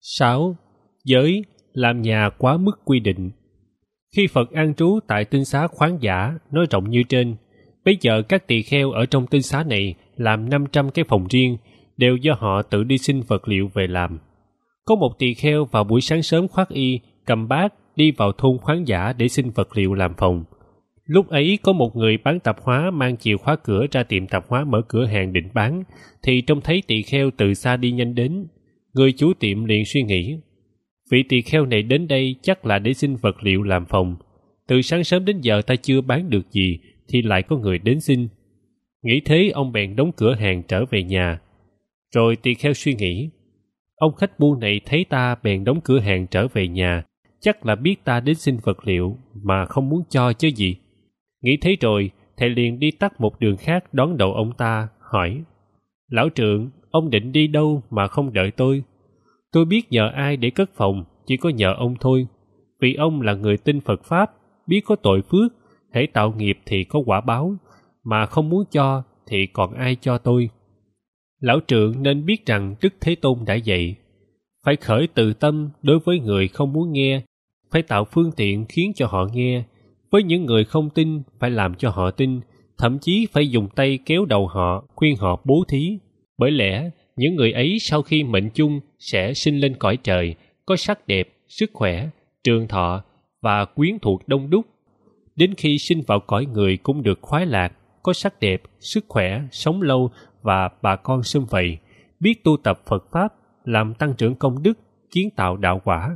6. Giới làm nhà quá mức quy định. Khi Phật an trú tại tinh xá khoáng giả nói rộng như trên, bây giờ các tỳ kheo ở trong tinh xá này làm 500 cái phòng riêng, đều do họ tự đi xin vật liệu về làm. Có một tỳ kheo vào buổi sáng sớm khoác y, cầm bát đi vào thôn khoáng giả để xin vật liệu làm phòng. Lúc ấy có một người bán tạp hóa mang chìa khóa cửa ra tiệm tạp hóa mở cửa hàng định bán, thì trông thấy tỳ kheo từ xa đi nhanh đến. Người chủ tiệm liền suy nghĩ, vị tỳ kheo này đến đây chắc là để xin vật liệu làm phòng. Từ sáng sớm đến giờ ta chưa bán được gì thì lại có người đến xin. Nghĩ thế ông bèn đóng cửa hàng trở về nhà. Rồi tỳ kheo suy nghĩ, ông khách buôn này thấy ta bèn đóng cửa hàng trở về nhà, chắc là biết ta đến xin vật liệu mà không muốn cho chứ gì. Nghĩ thế rồi, thầy liền đi tắt một đường khác đón đầu ông ta, hỏi, lão trượng, ông định đi đâu mà không đợi tôi? Tôi biết nhờ ai để cất phòng, chỉ có nhờ ông thôi. Vì ông là người tin Phật Pháp, biết có tội phước, hễ tạo nghiệp thì có quả báo, mà không muốn cho thì còn ai cho tôi. Lão trượng nên biết rằng Đức Thế Tôn đã dạy, phải khởi từ tâm đối với người không muốn nghe, phải tạo phương tiện khiến cho họ nghe. Với những người không tin, phải làm cho họ tin, thậm chí phải dùng tay kéo đầu họ, khuyên họ bố thí. Bởi lẽ, những người ấy sau khi mệnh chung sẽ sinh lên cõi trời, có sắc đẹp, sức khỏe, trường thọ và quyến thuộc đông đúc. Đến khi sinh vào cõi người cũng được khoái lạc, có sắc đẹp, sức khỏe, sống lâu và bà con sum vầy, biết tu tập Phật Pháp, làm tăng trưởng công đức, kiến tạo đạo quả.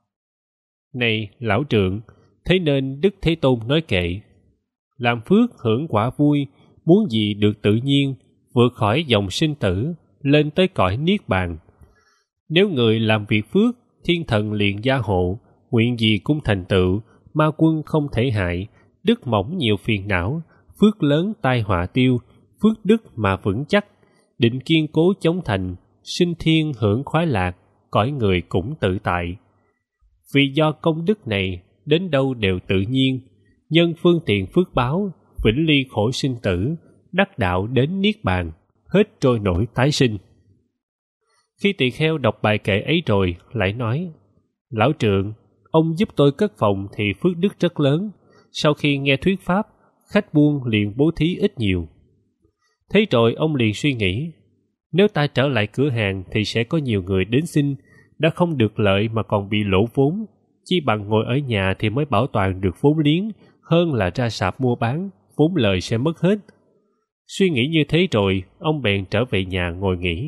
Này lão trượng, thế nên Đức Thế Tôn nói kệ, làm phước hưởng quả vui, muốn gì được tự nhiên, vượt khỏi dòng sinh tử, lên tới cõi niết bàn. Nếu người làm việc phước, thiên thần liền gia hộ, nguyện gì cũng thành tựu, ma quân không thể hại, đức mỏng nhiều phiền não, phước lớn tai họa tiêu, phước đức mà vững chắc, định kiên cố chống thành, sinh thiên hưởng khoái lạc, cõi người cũng tự tại. Vì do công đức này, đến đâu đều tự nhiên, nhân phương tiện phước báo, vĩnh ly khổ sinh tử, đắc đạo đến niết bàn, hết trôi nổi tái sinh. Khi tỳ kheo đọc bài kệ ấy rồi, lại nói, lão trượng, ông giúp tôi cất phòng thì phước đức rất lớn. Sau khi nghe thuyết pháp, khách buôn liền bố thí ít nhiều. Thế rồi ông liền suy nghĩ, nếu ta trở lại cửa hàng thì sẽ có nhiều người đến xin, đã không được lợi mà còn bị lỗ vốn. Chi bằng ngồi ở nhà thì mới bảo toàn được vốn liếng, hơn là ra sạp mua bán, vốn lời sẽ mất hết. Suy nghĩ như thế rồi, ông bèn trở về nhà ngồi nghỉ.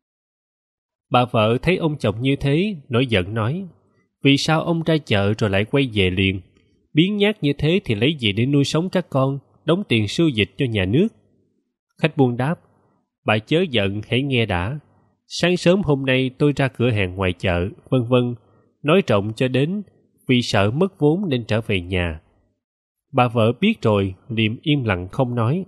Bà vợ thấy ông chồng như thế, nổi giận nói, vì sao ông ra chợ rồi lại quay về liền? Biếng nhác như thế thì lấy gì để nuôi sống các con, đóng tiền sưu dịch cho nhà nước? Khách buôn đáp, bà chớ giận, hãy nghe đã. Sáng sớm hôm nay tôi ra cửa hàng ngoài chợ, vân vân, nói rộng cho đến, vì sợ mất vốn nên trở về nhà. Bà vợ biết rồi, liền im lặng không nói.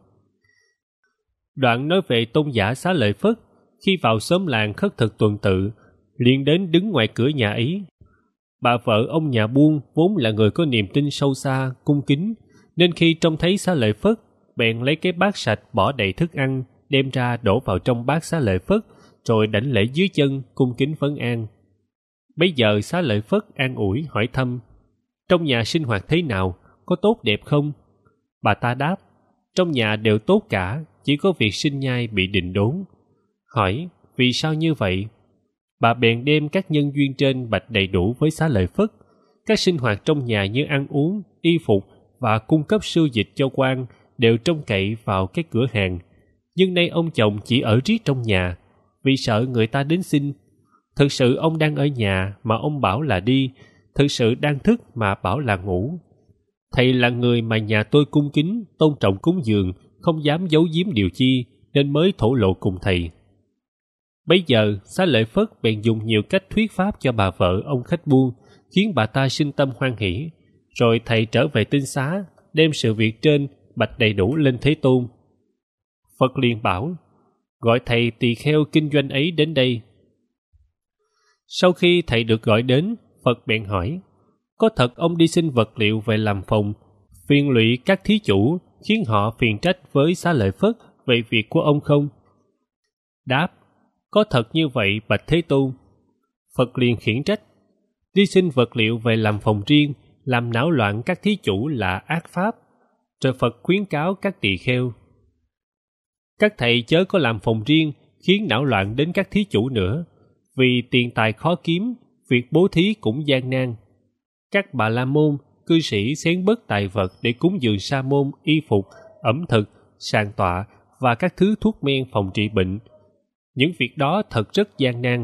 Đoạn nói về tôn giả Xá Lợi Phất, khi vào xóm làng khất thực tuần tự, liền đến đứng ngoài cửa nhà ấy. Bà vợ ông nhà buôn vốn là người có niềm tin sâu xa, cung kính, nên khi trông thấy Xá Lợi Phất, bèn lấy cái bát sạch bỏ đầy thức ăn, đem ra đổ vào trong bát Xá Lợi Phất, rồi đảnh lễ dưới chân, cung kính vấn an. Bấy giờ Xá Lợi Phất an ủi hỏi thăm, trong nhà sinh hoạt thế nào, có tốt đẹp không? Bà ta đáp, trong nhà đều tốt cả, chỉ có việc sinh nhai bị định đốn. Hỏi, vì sao như vậy? Bà bèn đem các nhân duyên trên bạch đầy đủ với Xá Lợi Phất. Các sinh hoạt trong nhà như ăn uống, y phục và cung cấp sưu dịch cho quan đều trông cậy vào cái cửa hàng. Nhưng nay ông chồng chỉ ở riết trong nhà, vì sợ người ta đến xin. Thực sự ông đang ở nhà mà ông bảo là đi, thực sự đang thức mà bảo là ngủ. Thầy là người mà nhà tôi cung kính, tôn trọng cúng dường, không dám giấu giếm điều chi, nên mới thổ lộ cùng thầy. Bấy giờ, Xá Lợi Phất bèn dùng nhiều cách thuyết pháp cho bà vợ ông khách buôn, khiến bà ta sinh tâm hoan hỷ. Rồi thầy trở về tinh xá, đem sự việc trên bạch đầy đủ lên Thế Tôn. Phật liền bảo, gọi thầy tỳ kheo kinh doanh ấy đến đây. Sau khi thầy được gọi đến, Phật bèn hỏi, có thật ông đi xin vật liệu về làm phòng, phiền lụy các thí chủ, khiến họ phiền trách với Xá Lợi Phất về việc của ông không? Đáp, có thật như vậy bạch Thế Tôn. Phật liền khiển trách: đi xin vật liệu về làm phòng riêng, làm náo loạn các thí chủ là ác pháp. Rồi Phật khuyến cáo các tỳ kheo: các thầy chớ có làm phòng riêng khiến náo loạn đến các thí chủ nữa, vì tiền tài khó kiếm, việc bố thí cũng gian nan. Các bà la môn, cư sĩ xén bớt tài vật để cúng dường sa môn, y phục, ẩm thực, sàn tọa và các thứ thuốc men phòng trị bệnh. Những việc đó thật rất gian nan.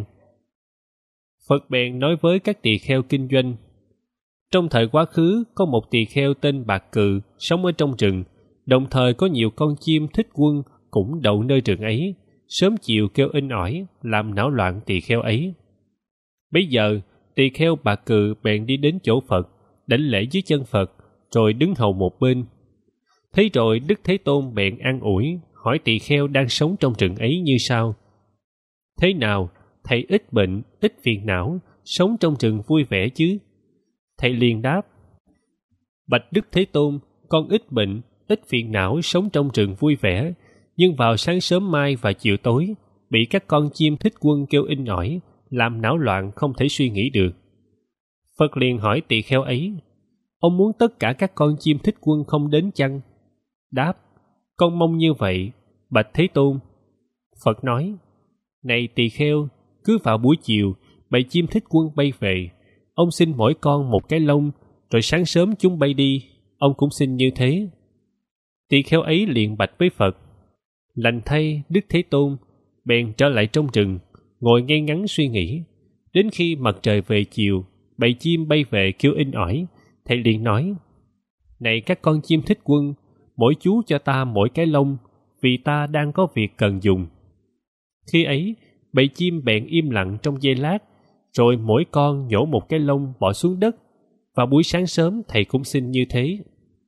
Phật bèn nói với các tỳ kheo kinh doanh: trong thời quá khứ có một tỳ kheo tên Bạc Cừ sống ở trong rừng, đồng thời có nhiều con chim thích quân cũng đậu nơi rừng ấy, sớm chiều kêu inh ỏi, làm náo loạn tỳ kheo ấy. Bấy giờ tỳ kheo Bạc Cừ bèn đi đến chỗ Phật, đảnh lễ dưới chân Phật, rồi đứng hầu một bên. Thế rồi Đức Thế Tôn bèn an ủi, hỏi tỳ kheo đang sống trong rừng ấy như sau: thế nào, thầy ít bệnh, ít phiền não, sống trong rừng vui vẻ chứ? Thầy liền đáp: bạch Đức Thế Tôn, con ít bệnh, ít phiền não, sống trong rừng vui vẻ, nhưng vào sáng sớm mai và chiều tối, bị các con chim thích quân kêu inh ỏi, làm náo loạn không thể suy nghĩ được. Phật liền hỏi tỳ kheo ấy: ông muốn tất cả các con chim thích quân không đến chăng? Đáp: con mong như vậy, bạch Thế Tôn. Phật nói: này tỳ kheo, cứ vào buổi chiều, bầy chim thích quân bay về, ông xin mỗi con một cái lông, rồi sáng sớm chúng bay đi, ông cũng xin như thế. Tỳ kheo ấy liền bạch với Phật: lành thay, Đức Thế Tôn. Bèn trở lại trong rừng, ngồi ngay ngắn suy nghĩ. Đến khi mặt trời về chiều, bầy chim bay về kêu inh ỏi. Thầy liền nói: này các con chim thích quân, mỗi chú cho ta mỗi cái lông, vì ta đang có việc cần dùng. Khi ấy, bầy chim bèn im lặng trong giây lát, rồi mỗi con nhổ một cái lông bỏ xuống đất, và buổi sáng sớm thầy cũng xin như thế.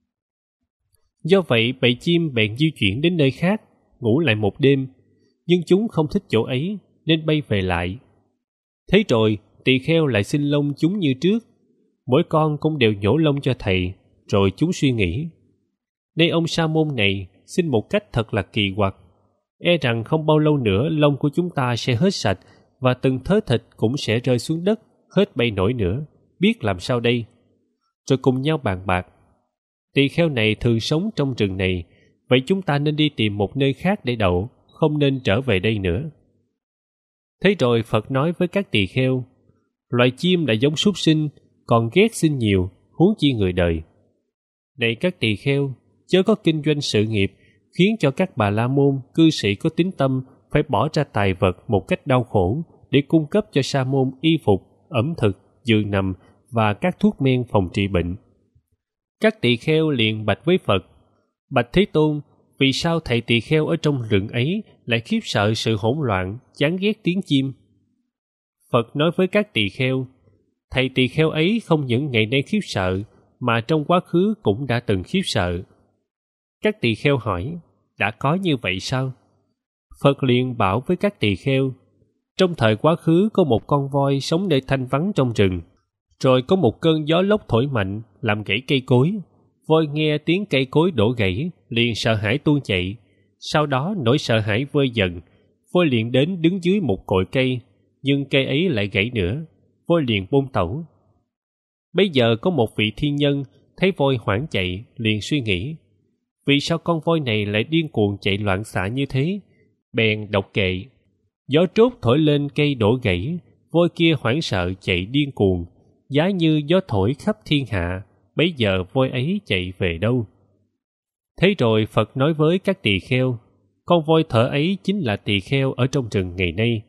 Do vậy bầy chim bèn di chuyển đến nơi khác, ngủ lại một đêm, nhưng chúng không thích chỗ ấy nên bay về lại. Thế rồi tỳ kheo lại xin lông chúng như trước, mỗi con cũng đều nhổ lông cho thầy, rồi chúng suy nghĩ: nay ông sa môn này xin một cách thật là kỳ quặc, e rằng không bao lâu nữa lông của chúng ta sẽ hết sạch, và từng thớ thịt cũng sẽ rơi xuống đất, hết bay nổi nữa, biết làm sao đây? Rồi cùng nhau bàn bạc: tỳ kheo này thường sống trong rừng này, vậy chúng ta nên đi tìm một nơi khác để đậu, không nên trở về đây nữa. Thế rồi Phật nói với các tỳ kheo: loài chim là giống súc sinh, còn ghét xin nhiều, huống chi người đời. Này các tỳ kheo, chớ có kinh doanh sự nghiệp khiến cho các bà la môn, cư sĩ có tín tâm phải bỏ ra tài vật một cách đau khổ để cung cấp cho sa môn y phục, ẩm thực, giường nằm và các thuốc men phòng trị bệnh. Các tỳ kheo liền bạch với Phật: bạch Thế Tôn, vì sao thầy tỳ kheo ở trong rừng ấy lại khiếp sợ sự hỗn loạn, chán ghét tiếng chim? Phật nói với các tỳ kheo: thầy tỳ kheo ấy không những ngày nay khiếp sợ, mà trong quá khứ cũng đã từng khiếp sợ. Các tỳ kheo hỏi: đã có như vậy sao? Phật liền bảo với các tỳ kheo: trong thời quá khứ có một con voi sống nơi thanh vắng trong rừng. Rồi có một cơn gió lốc thổi mạnh, làm gãy cây cối. Voi nghe tiếng cây cối đổ gãy, liền sợ hãi tuôn chạy. Sau đó nỗi sợ hãi vơi dần, voi liền đến đứng dưới một cội cây, nhưng cây ấy lại gãy nữa. Voi liền buông tẩu. Bấy giờ có một vị thiên nhân thấy voi hoảng chạy, liền suy nghĩ: vì sao con voi này lại điên cuồng chạy loạn xạ như thế? Bèn đọc kệ: gió trốt thổi lên cây đổ gãy, voi kia hoảng sợ chạy điên cuồng, giá như gió thổi khắp thiên hạ, bấy giờ voi ấy chạy về đâu? Thế rồi Phật nói với các tỳ kheo: con voi thở ấy chính là tỳ kheo ở trong rừng ngày nay.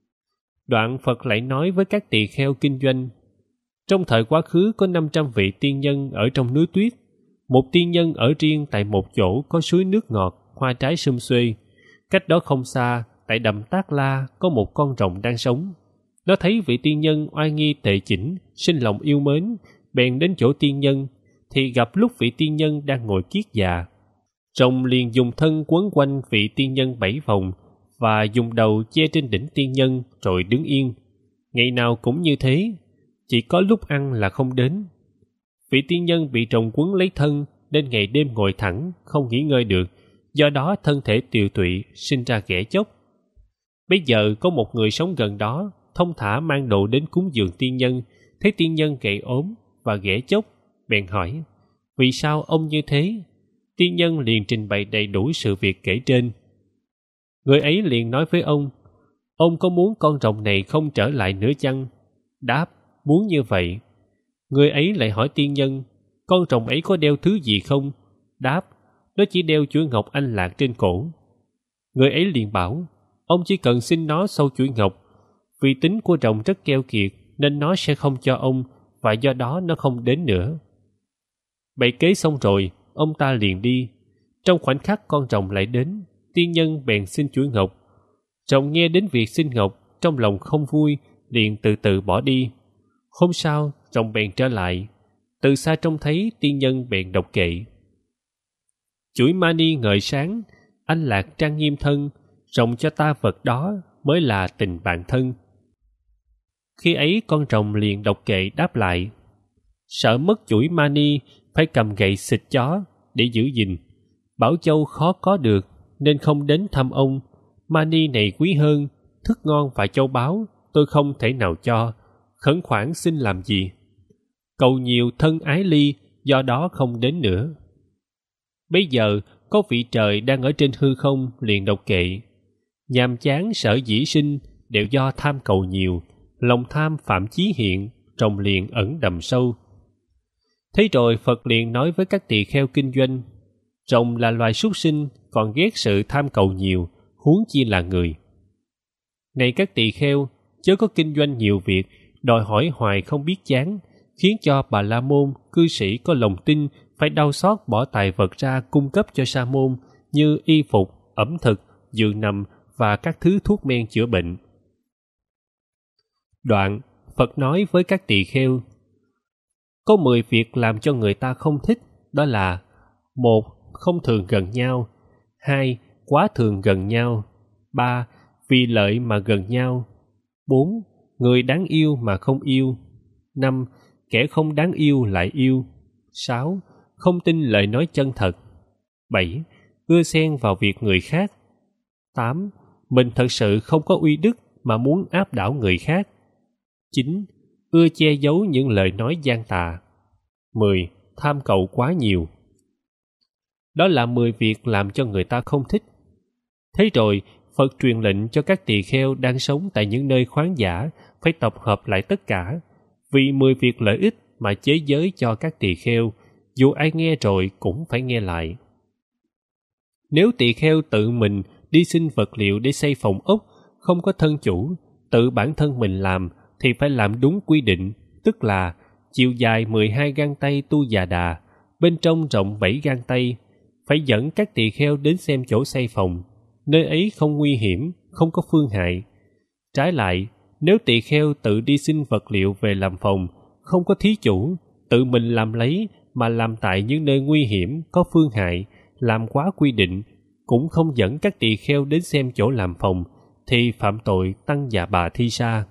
Đoạn Phật lại nói với các tỳ kheo kinh doanh: trong thời quá khứ có 500 vị tiên nhân ở trong núi tuyết. Một tiên nhân ở riêng tại một chỗ có suối nước ngọt, hoa trái sum xuê. Cách đó không xa, tại đầm Tác La có một con rồng đang sống. Nó thấy vị tiên nhân oai nghi tề chỉnh, sinh lòng yêu mến, bèn đến chỗ tiên nhân, thì gặp lúc vị tiên nhân đang ngồi kiết già. Rồng liền dùng thân quấn quanh vị tiên nhân 7 vòng, và dùng đầu che trên đỉnh tiên nhân rồi đứng yên. Ngày nào cũng như thế, chỉ có lúc ăn là không đến. Vị tiên nhân bị rồng quấn lấy thân, nên ngày đêm ngồi thẳng, không nghỉ ngơi được, do đó thân thể tiều tụy, sinh ra ghẻ chóc. Bây giờ có một người sống gần đó, thông thả mang đồ đến cúng dường tiên nhân, thấy tiên nhân gầy ốm và ghẻ chốc, bèn hỏi: vì sao ông như thế? Tiên nhân liền trình bày đầy đủ sự việc kể trên. Người ấy liền nói với ông có muốn con rồng này không trở lại nữa chăng? Đáp: muốn như vậy. Người ấy lại hỏi tiên nhân: con rồng ấy có đeo thứ gì không? Đáp: nó chỉ đeo chuỗi ngọc anh lạc trên cổ. Người ấy liền bảo: ông chỉ cần xin nó sâu chuỗi ngọc. Vì tính của rồng rất keo kiệt nên nó sẽ không cho ông, và do đó nó không đến nữa. Bày kế xong rồi, ông ta liền đi. Trong khoảnh khắc con rồng lại đến, tiên nhân bèn xin chuỗi ngọc. Rồng nghe đến việc xin ngọc, trong lòng không vui, liền từ từ bỏ đi. Hôm sau, rồng bèn trở lại. Từ xa trông thấy, tiên nhân bèn đọc kệ: chuỗi mani ngời sáng, anh lạc trang nghiêm thân, rồng cho ta vật đó mới là tình bạn thân. Khi ấy con rồng liền đọc kệ đáp lại: sợ mất chuỗi mani, phải cầm gậy xịt chó để giữ gìn. Bảo Châu khó có được nên không đến thăm ông. Mani này quý hơn, thức ngon và châu báu, tôi không thể nào cho. Khẩn khoản xin làm gì? Cầu nhiều thân ái ly, do đó không đến nữa. Bây giờ có vị trời đang ở trên hư không liền đọc kệ: nhàm chán sở dĩ sinh, đều do tham cầu nhiều. Lòng tham phạm chí hiện, rồng liền ẩn đầm sâu. Thế rồi Phật liền nói với các tỳ kheo kinh doanh: rồng là loài súc sinh, còn ghét sự tham cầu nhiều, huống chi là người. Này các tỳ kheo, chớ có kinh doanh nhiều việc, đòi hỏi hoài không biết chán, khiến cho Bà La Môn, cư sĩ có lòng tin, phải đau xót bỏ tài vật ra cung cấp cho sa môn, như y phục, ẩm thực, giường nằm và các thứ thuốc men chữa bệnh. Đoạn, Phật nói với các tỳ kheo: có 10 việc làm cho người ta không thích, đó là: 1. Không thường gần nhau. 2. Quá thường gần nhau. 3. Vì lợi mà gần nhau. 4. Người đáng yêu mà không yêu. 5. Kẻ không đáng yêu lại yêu. 6. Không tin lời nói chân thật. 7. Ưa xen vào việc người khác. 8. Mình thật sự không có uy đức mà muốn áp đảo người khác. 9. Ưa che giấu những lời nói gian tà. 10. Tham cầu quá nhiều. Đó là 10 việc làm cho người ta không thích. Thế rồi, Phật truyền lệnh cho các tỳ kheo đang sống tại những nơi khoáng dã phải tập hợp lại tất cả, vì 10 việc lợi ích mà chế giới cho các tỳ kheo, dù ai nghe rồi cũng phải nghe lại. Nếu tỳ kheo tự mình đi xin vật liệu để xây phòng ốc, không có thân chủ, tự bản thân mình làm, thì phải làm đúng quy định, tức là chiều dài 12 gang tay tu già đà, bên trong rộng 7 gang tay. Phải dẫn các tỳ kheo đến xem chỗ xây phòng, nơi ấy không nguy hiểm, không có phương hại. Trái lại, nếu tỳ kheo tự đi xin vật liệu về làm phòng, không có thí chủ, tự mình làm lấy mà làm tại những nơi nguy hiểm, có phương hại, làm quá quy định, cũng không dẫn các tỳ kheo đến xem chỗ làm phòng, thì phạm tội tăng già bà thi sa.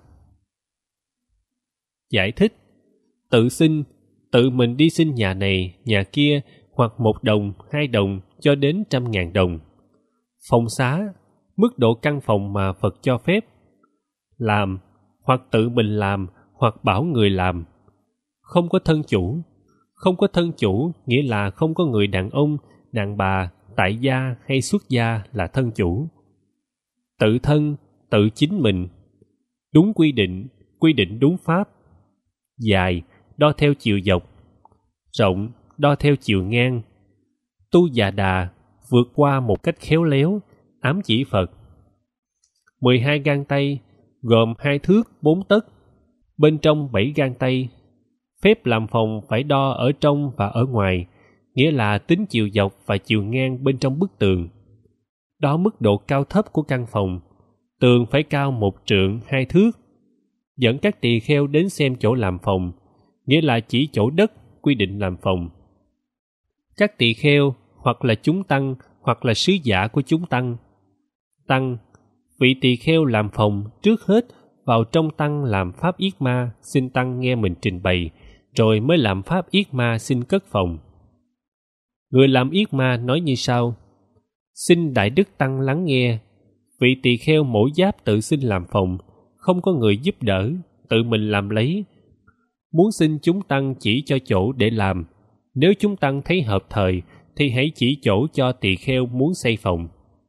Giải thích: tự xin, tự mình đi xin nhà này, nhà kia, hoặc 1 đồng, 2 đồng cho đến 100.000 đồng. Phòng xá, mức độ căn phòng mà Phật cho phép. Làm, hoặc tự mình làm, hoặc bảo người làm. Không có thân chủ. Không có thân chủ nghĩa là không có người đàn ông, đàn bà, tại gia hay xuất gia là thân chủ. Tự thân, tự chính mình. Đúng quy định đúng pháp. Dài, đo theo chiều dọc. Rộng, đo theo chiều ngang. Tu già đà, vượt qua một cách khéo léo, ám chỉ Phật. 12 gang tay, gồm 2 thước 4 tấc, bên trong 7 gang tay. Phép làm phòng phải đo ở trong và ở ngoài, nghĩa là tính chiều dọc và chiều ngang bên trong bức tường. Đo mức độ cao thấp của căn phòng, tường phải cao 1 trượng 2 thước. Dẫn các tỳ kheo đến xem chỗ làm phòng, nghĩa là chỉ chỗ đất quy định làm phòng. Các tỳ kheo hoặc là chúng tăng hoặc là sứ giả của chúng tăng. Tăng, vị tỳ kheo làm phòng trước hết vào trong tăng làm pháp yết ma, xin tăng nghe mình trình bày, rồi mới làm pháp yết ma xin cất phòng. Người làm yết ma nói như sau: xin đại đức tăng lắng nghe. Vị tỳ kheo mỗi giáp tự xin làm phòng, không có người giúp đỡ, tự mình làm lấy. Muốn xin chúng tăng chỉ cho chỗ để làm. Nếu chúng tăng thấy hợp thời, thì hãy chỉ chỗ cho tỳ kheo muốn xây phòng.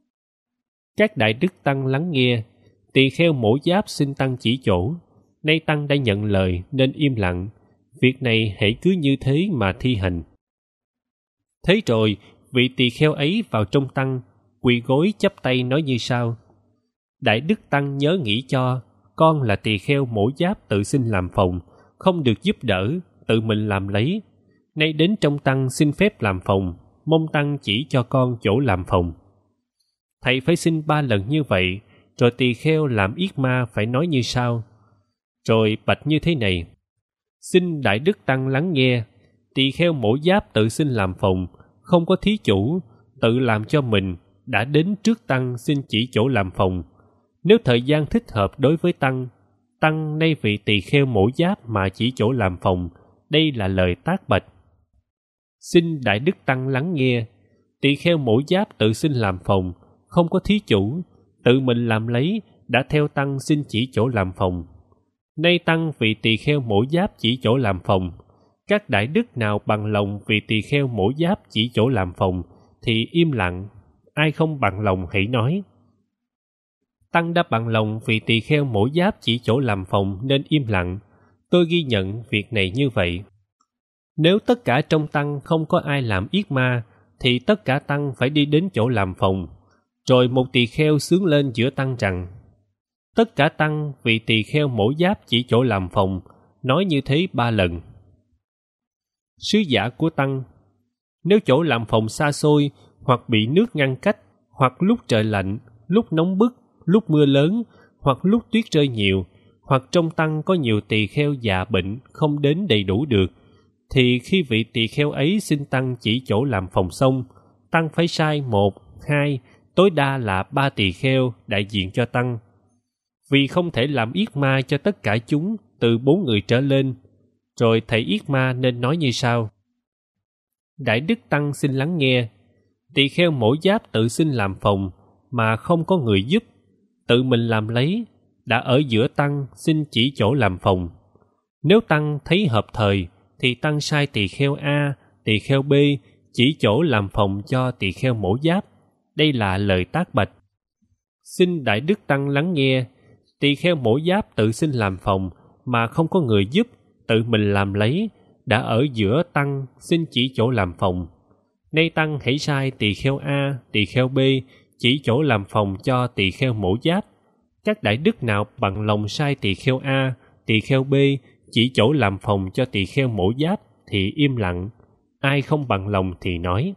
Các đại đức tăng lắng nghe, tỳ kheo mổ giáp xin tăng chỉ chỗ. Nay tăng đã nhận lời nên im lặng. Việc này hãy cứ như thế mà thi hành. Thế rồi, vị tỳ kheo ấy vào trong tăng, quỳ gối chắp tay nói như sau: Đại đức tăng nhớ nghĩ cho, con là tỳ kheo mổ giáp tự xin làm phòng, không được giúp đỡ, tự mình làm lấy. Nay đến trong tăng xin phép làm phòng, mong tăng chỉ cho con chỗ làm phòng. Thầy phải xin 3 lần như vậy, rồi tỳ kheo làm yết ma phải nói như sau. Rồi bạch như thế này: Xin đại đức tăng lắng nghe, tỳ kheo mổ giáp tự xin làm phòng, không có thí chủ, tự làm cho mình, đã đến trước tăng xin chỉ chỗ làm phòng. Nếu thời gian thích hợp đối với tăng nay vị tỳ kheo mổ giáp mà chỉ chỗ làm phòng, đây là lời tác bạch. Xin đại đức tăng lắng nghe, tỳ kheo mổ giáp tự xin làm phòng, không có thí chủ, tự mình làm lấy, đã theo tăng xin chỉ chỗ làm phòng. Nay tăng vị tỳ kheo mổ giáp chỉ chỗ làm phòng, các đại đức nào bằng lòng vị tỳ kheo mổ giáp chỉ chỗ làm phòng, thì im lặng, ai không bằng lòng hãy nói. Tăng đã bằng lòng vị tỳ kheo mổ giáp chỉ chỗ làm phòng nên im lặng, tôi ghi nhận việc này như vậy. Nếu tất cả trong tăng không có ai làm yết ma, thì tất cả tăng phải đi đến chỗ làm phòng. Rồi một tỳ kheo xướng lên giữa tăng rằng: Tất cả tăng vị tỳ kheo mổ giáp chỉ chỗ làm phòng, nói như thế 3 lần. Sứ giả của tăng: Nếu chỗ làm phòng xa xôi, hoặc bị nước ngăn cách, hoặc lúc trời lạnh, lúc nóng bức, lúc mưa lớn, hoặc lúc tuyết rơi nhiều, hoặc trong tăng có nhiều tỳ kheo già bệnh không đến đầy đủ được, thì khi vị tỳ kheo ấy xin tăng chỉ chỗ làm phòng xong, tăng phải sai 1, 2, tối đa là 3 tỳ kheo đại diện cho tăng. Vì không thể làm yết ma cho tất cả chúng từ 4 người trở lên, rồi thầy yết ma nên nói như sau: Đại đức tăng xin lắng nghe, tỳ kheo mổ giáp tự xin làm phòng mà không có người giúp, tự mình làm lấy, đã ở giữa tăng xin chỉ chỗ làm phòng. Nếu tăng thấy hợp thời, thì tăng sai tỳ kheo A, tỳ kheo B chỉ chỗ làm phòng cho tỳ kheo mổ giáp. Đây là lời tác bạch. Xin đại đức tăng lắng nghe, tỳ kheo mổ giáp tự xin làm phòng mà không có người giúp, tự mình làm lấy, đã ở giữa tăng xin chỉ chỗ làm phòng. Nay tăng hãy sai tỳ kheo A, tỳ kheo B chỉ chỗ làm phòng cho tỳ kheo mổ giáp. Các đại đức nào bằng lòng sai tỳ kheo A, tỳ kheo B chỉ chỗ làm phòng cho tỳ kheo mổ giáp thì im lặng, ai không bằng lòng thì nói.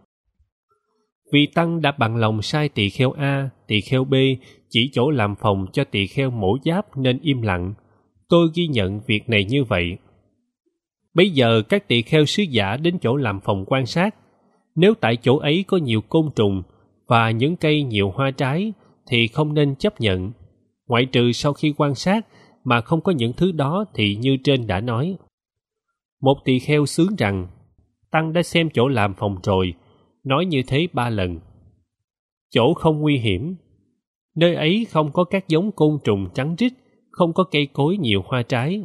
Vì tăng đã bằng lòng sai tỳ kheo A, tỳ kheo B chỉ chỗ làm phòng cho tỳ kheo mổ giáp nên im lặng, tôi ghi nhận việc này như vậy. Bây giờ các tỳ kheo sứ giả đến chỗ làm phòng quan sát. Nếu tại chỗ ấy có nhiều côn trùng và những cây nhiều hoa trái thì không nên chấp nhận, ngoại trừ sau khi quan sát mà không có những thứ đó thì như trên đã nói. Một tỳ kheo xướng rằng: Tăng đã xem chỗ làm phòng rồi, nói như thế 3 lần. Chỗ không nguy hiểm, nơi ấy không có các giống côn trùng trắng rít, không có cây cối nhiều hoa trái.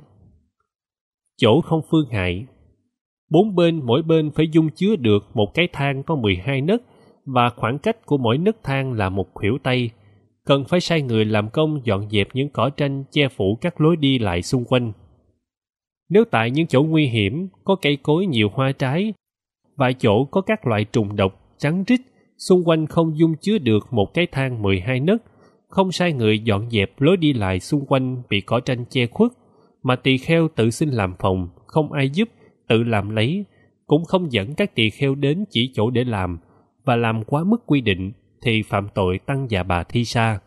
Chỗ không phương hại, 4 bên mỗi bên phải dung chứa được một cái thang có 12 nấc, và khoảng cách của mỗi nấc thang là 1 khuỷu tay. Cần phải sai người làm công dọn dẹp những cỏ tranh che phủ các lối đi lại xung quanh. Nếu tại những chỗ nguy hiểm có cây cối nhiều hoa trái, vài chỗ có các loại trùng độc trắng rít, xung quanh không dung chứa được một cái thang 12 nấc, không sai người dọn dẹp lối đi lại xung quanh bị cỏ tranh che khuất, mà tỳ kheo tự xin làm phòng, không ai giúp, tự làm lấy, cũng không dẫn các tỳ kheo đến chỉ chỗ để làm, và làm quá mức quy định, thì phạm tội tăng và bà thi sa.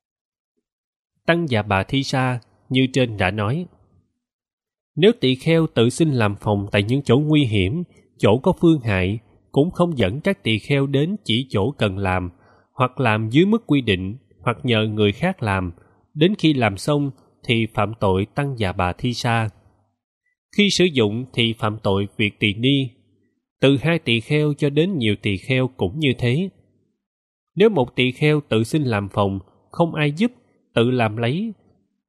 Tăng và bà thi sa, như trên đã nói. Nếu tỳ kheo tự xin làm phòng tại những chỗ nguy hiểm, chỗ có phương hại, cũng không dẫn các tỳ kheo đến chỉ chỗ cần làm, hoặc làm dưới mức quy định, hoặc nhờ người khác làm, đến khi làm xong thì phạm tội tăng và bà thi sa. Khi sử dụng thì phạm tội việc tỳ ni. Từ 2 tỳ kheo cho đến nhiều tỳ kheo cũng như thế. Nếu một tỳ kheo tự xin làm phòng, không ai giúp, tự làm lấy,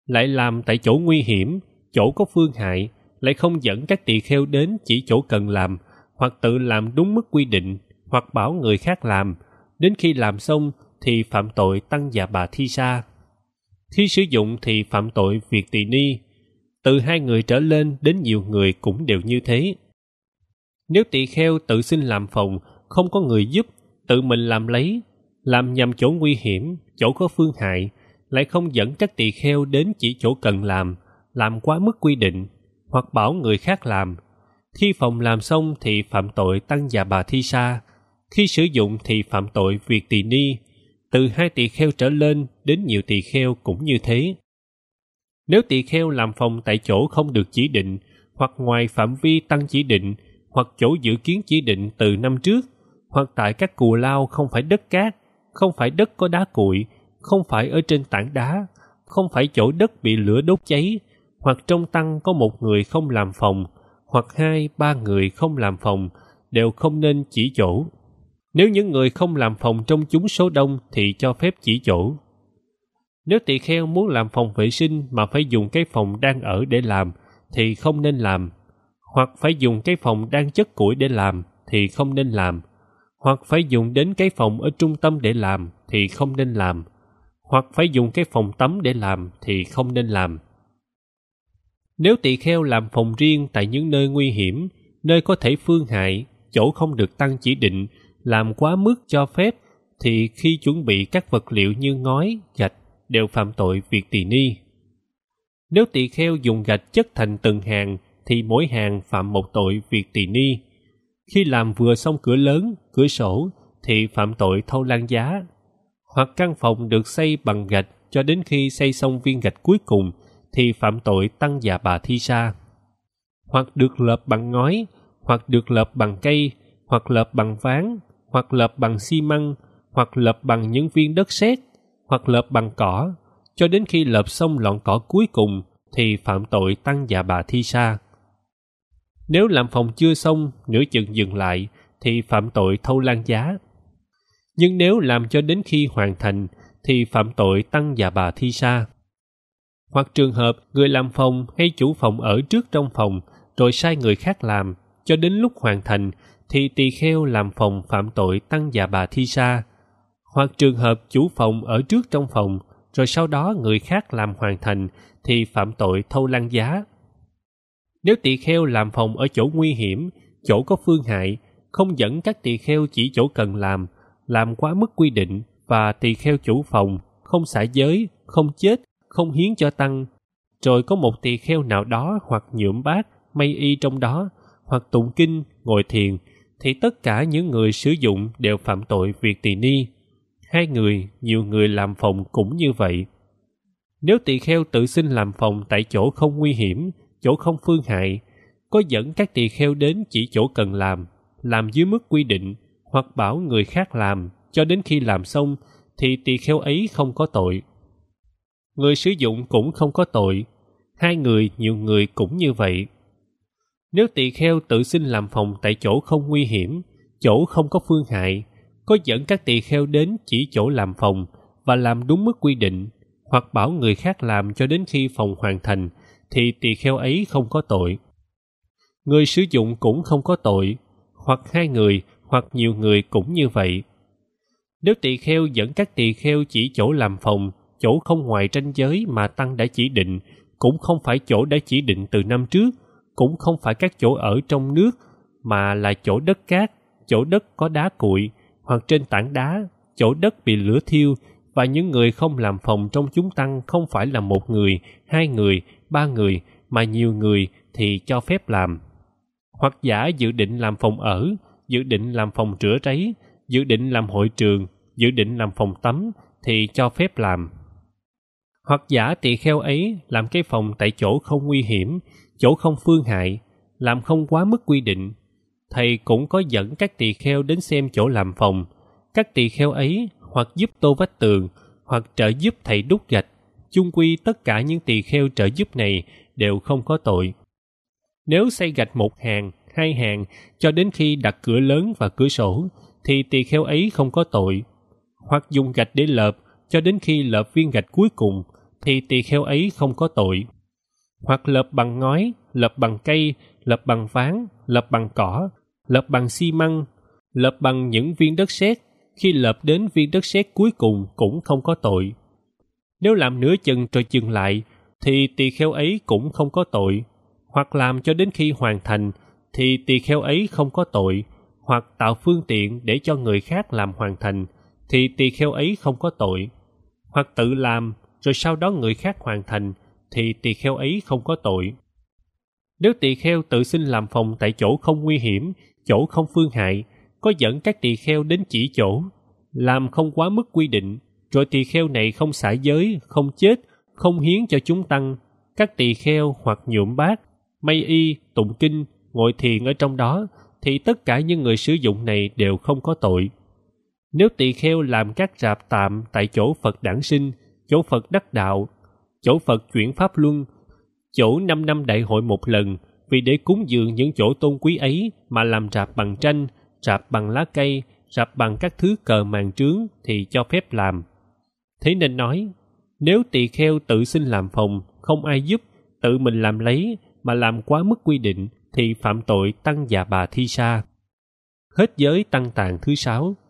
lại làm tại chỗ nguy hiểm, chỗ có phương hại, lại không dẫn các tỳ kheo đến chỉ chỗ cần làm, hoặc tự làm đúng mức quy định, hoặc bảo người khác làm, đến khi làm xong thì phạm tội Tăng Dạ Bà Thi Sa. Khi sử dụng thì phạm tội Việt Tỳ Ni. Từ 2 người trở lên đến nhiều người cũng đều như thế. Nếu tỳ kheo tự xin làm phòng, không có người giúp, tự mình làm lấy, làm nhằm chỗ nguy hiểm, chỗ có phương hại, lại không dẫn các tỳ kheo đến chỉ chỗ cần làm quá mức quy định, hoặc bảo người khác làm. Khi phòng làm xong thì phạm tội Tăng Dạ Bà Thi Sa. Khi sử dụng thì phạm tội Việt Tỳ Ni. Từ 2 tỳ kheo trở lên đến nhiều tỳ kheo cũng như thế. Nếu tỳ kheo làm phòng tại chỗ không được chỉ định, hoặc ngoài phạm vi tăng chỉ định, hoặc chỗ dự kiến chỉ định từ năm trước, hoặc tại các cù lao không phải đất cát, không phải đất có đá cuội, không phải ở trên tảng đá, không phải chỗ đất bị lửa đốt cháy, hoặc trong tăng có một người không làm phòng, hoặc 2, 3 người không làm phòng, đều không nên chỉ chỗ. Nếu những người không làm phòng trong chúng số đông thì cho phép chỉ chỗ. Nếu tỳ kheo muốn làm phòng vệ sinh mà phải dùng cái phòng đang ở để làm thì không nên làm, hoặc phải dùng cái phòng đang chất củi để làm thì không nên làm, hoặc phải dùng đến cái phòng ở trung tâm để làm thì không nên làm, hoặc phải dùng cái phòng tắm để làm thì không nên làm. Nếu tỳ kheo làm phòng riêng tại những nơi nguy hiểm, nơi có thể phương hại, chỗ không được tăng chỉ định, làm quá mức cho phép, thì khi chuẩn bị các vật liệu như ngói, gạch đều phạm tội Việt Tỳ Ni. Nếu tỳ kheo dùng gạch chất thành từng hàng thì mỗi hàng phạm một tội Việt Tỳ Ni. Khi làm vừa xong cửa lớn, cửa sổ thì phạm tội thâu lan giá. Hoặc căn phòng được xây bằng gạch cho đến khi xây xong viên gạch cuối cùng thì phạm tội Tăng Dạ Bà Thi Sa. Hoặc được lợp bằng ngói, hoặc được lợp bằng cây, hoặc lợp bằng ván, hoặc lợp bằng xi măng, hoặc lợp bằng những viên đất sét, hoặc lợp bằng cỏ, cho đến khi lợp xong lọn cỏ cuối cùng thì phạm tội Tăng Dạ Bà Thi Sa. Nếu làm phòng chưa xong, nửa chừng dừng lại thì phạm tội thâu lan giá. Nhưng nếu làm cho đến khi hoàn thành thì phạm tội Tăng Dạ Bà Thi Sa. Hoặc trường hợp người làm phòng hay chủ phòng ở trước trong phòng rồi sai người khác làm, cho đến lúc hoàn thành thì tỳ kheo làm phòng phạm tội Tăng Dạ Bà Thi Sa. Hoặc trường hợp chủ phòng ở trước trong phòng rồi sau đó người khác làm hoàn thành thì phạm tội thâu lan giá. Nếu tỳ kheo làm phòng ở chỗ nguy hiểm, chỗ có phương hại, không dẫn các tỳ kheo chỉ chỗ cần làm quá mức quy định, và tỳ kheo chủ phòng không xả giới, không chết, không hiến cho tăng, rồi có một tỳ kheo nào đó hoặc nhuộm bát, may y trong đó, hoặc tụng kinh, ngồi thiền, thì tất cả những người sử dụng đều phạm tội Việt Tỳ Ni. 2 người, nhiều người làm phòng cũng như vậy. Nếu tỳ kheo tự xin làm phòng tại chỗ không nguy hiểm, chỗ không phương hại, có dẫn các tỳ kheo đến chỉ chỗ cần làm dưới mức quy định, hoặc bảo người khác làm, cho đến khi làm xong, thì tỳ kheo ấy không có tội. Người sử dụng cũng không có tội. 2 người, nhiều người cũng như vậy. Nếu tỳ kheo tự xin làm phòng tại chỗ không nguy hiểm, chỗ không có phương hại, có dẫn các tỳ kheo đến chỉ chỗ làm phòng và làm đúng mức quy định, hoặc bảo người khác làm cho đến khi phòng hoàn thành, thì tỳ kheo ấy không có tội. Người sử dụng cũng không có tội, hoặc 2 người, hoặc nhiều người cũng như vậy. Nếu tỳ kheo dẫn các tỳ kheo chỉ chỗ làm phòng, chỗ không ngoài ranh giới mà tăng đã chỉ định, cũng không phải chỗ đã chỉ định từ năm trước, cũng không phải các chỗ ở trong nước, mà là chỗ đất cát, chỗ đất có đá cuội, hoặc trên tảng đá, chỗ đất bị lửa thiêu, và những người không làm phòng trong chúng tăng không phải là 1 người, 2 người, 3 người, mà nhiều người thì cho phép làm. Hoặc giả dự định làm phòng ở, dự định làm phòng rửa ráy, dự định làm hội trường, dự định làm phòng tắm thì cho phép làm. Hoặc giả tỳ kheo ấy làm cái phòng tại chỗ không nguy hiểm, chỗ không phương hại, làm không quá mức quy định, thầy cũng có dẫn các tỳ kheo đến xem chỗ làm phòng. Các tỳ kheo ấy hoặc giúp tô vách tường, hoặc trợ giúp thầy đúc gạch, chung quy tất cả những tỳ kheo trợ giúp này đều không có tội. Nếu xây gạch 1 hàng, 2 hàng cho đến khi đặt cửa lớn và cửa sổ, thì tỳ kheo ấy không có tội. Hoặc dùng gạch để lợp cho đến khi lợp viên gạch cuối cùng, thì tỳ kheo ấy không có tội. Hoặc lợp bằng ngói, lợp bằng cây, lợp bằng ván, lợp bằng cỏ, lợp bằng xi măng, lợp bằng những viên đất sét, khi lợp đến viên đất sét cuối cùng cũng không có tội. Nếu làm nửa chừng rồi dừng lại, thì tỳ kheo ấy cũng không có tội. Hoặc làm cho đến khi hoàn thành, thì tỳ kheo ấy không có tội. Hoặc tạo phương tiện để cho người khác làm hoàn thành, thì tỳ kheo ấy không có tội. Hoặc tự làm, rồi sau đó người khác hoàn thành, thì tỳ kheo ấy không có tội. Nếu tỳ kheo tự xin làm phòng tại chỗ không nguy hiểm, chỗ không phương hại, có dẫn các tỳ kheo đến chỉ chỗ, làm không quá mức quy định, rồi tỳ kheo này không xả giới, không chết, không hiến cho chúng tăng, các tỳ kheo hoặc nhuộm bát, may y, tụng kinh, ngồi thiền ở trong đó, thì tất cả những người sử dụng này đều không có tội. Nếu tỳ kheo làm các rạp tạm tại chỗ Phật đản sinh, chỗ Phật đắc đạo, chỗ Phật chuyển pháp luân, chỗ 5 năm đại hội một lần, vì để cúng dường những chỗ tôn quý ấy mà làm rạp bằng tranh, rạp bằng lá cây, rạp bằng các thứ cờ màn trướng thì cho phép làm. Thế nên nói, nếu tỳ kheo tự xin làm phòng, không ai giúp, tự mình làm lấy mà làm quá mức quy định thì phạm tội tăng già bà thi sa. Hết giới tăng tàn thứ 6.